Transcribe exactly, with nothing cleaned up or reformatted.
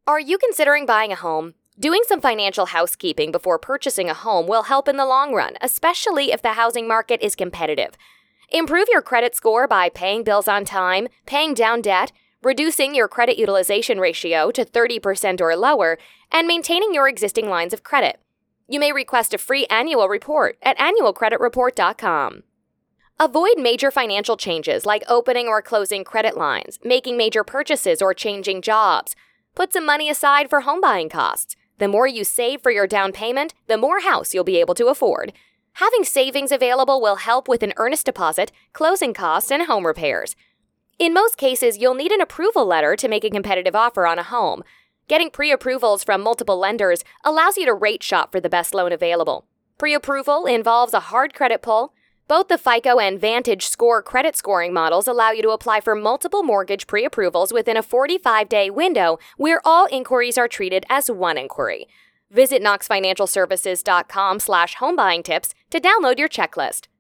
Are you considering buying a home? Doing some financial housekeeping before purchasing a home will help in the long run, especially if the housing market is competitive. Improve your credit score by paying bills on time, paying down debt, reducing your credit utilization ratio to thirty percent or lower, and maintaining your existing lines of credit. You may request a free annual report at annual credit report dot com. Avoid major financial changes like opening or closing credit lines, making major purchases, or changing jobs. Put some money aside for home buying costs. The more you save for your down payment, the more house you'll be able to afford. Having savings available will help with an earnest deposit, closing costs, and home repairs. In most cases, you'll need an approval letter to make a competitive offer on a home. Getting pre-approvals from multiple lenders allows you to rate shop for the best loan available. Pre-approval involves a hard credit pull. Both the FICO and Vantage Score credit scoring models allow you to apply for multiple mortgage pre-approvals within a forty-five day window where all inquiries are treated as one inquiry. Visit knox financial services dot com slash homebuying tips to download your checklist.